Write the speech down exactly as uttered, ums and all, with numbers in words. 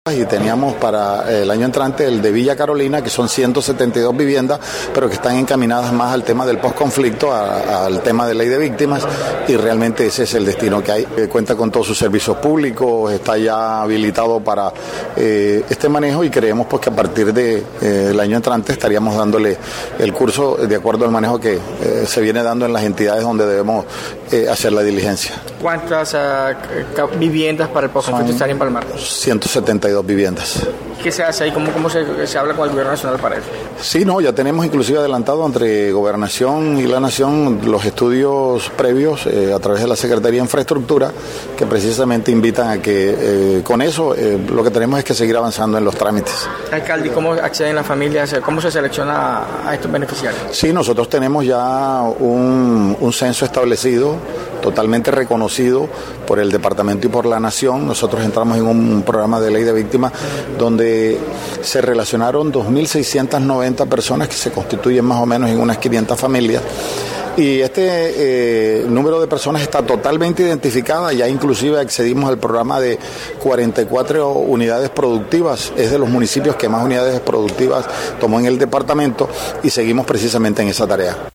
Y teníamos para el año entrante el de Villa Carolina, que son ciento setenta y dos viviendas, pero que están encaminadas más al tema del posconflicto, al tema de ley de víctimas, y realmente ese es el destino que hay. Eh, cuenta con todos sus servicios públicos, está ya habilitado para eh, este manejo, y creemos pues que a partir del de, eh, año entrante estaríamos dándole el curso de acuerdo al manejo que eh, se viene dando en las entidades donde debemos eh, hacer la diligencia. ¿Cuántas uh, viviendas para el posconflicto estarían en Palmar? ciento setenta y dos viviendas. ¿Qué se hace ahí? ¿Cómo, cómo se, se habla con el gobierno nacional para eso? Sí, no, ya tenemos inclusive adelantado entre Gobernación y la Nación los estudios previos eh, a través de la Secretaría de Infraestructura, que precisamente invitan a que eh, con eso eh, lo que tenemos es que seguir avanzando en los trámites. Alcalde, ¿y cómo acceden las familias? ¿Cómo se selecciona a estos beneficiarios? Sí, nosotros tenemos ya un, un censo establecido, totalmente reconocido por el Departamento y por la Nación. Nosotros entramos en un programa de ley de víctimas donde se relacionaron dos mil seiscientas noventa personas que se constituyen más o menos en unas quinientas familias. Y este eh, número de personas está totalmente identificada, ya inclusive accedimos al programa de cuarenta y cuatro unidades productivas, es de los municipios que más unidades productivas tomó en el departamento, y seguimos precisamente en esa tarea.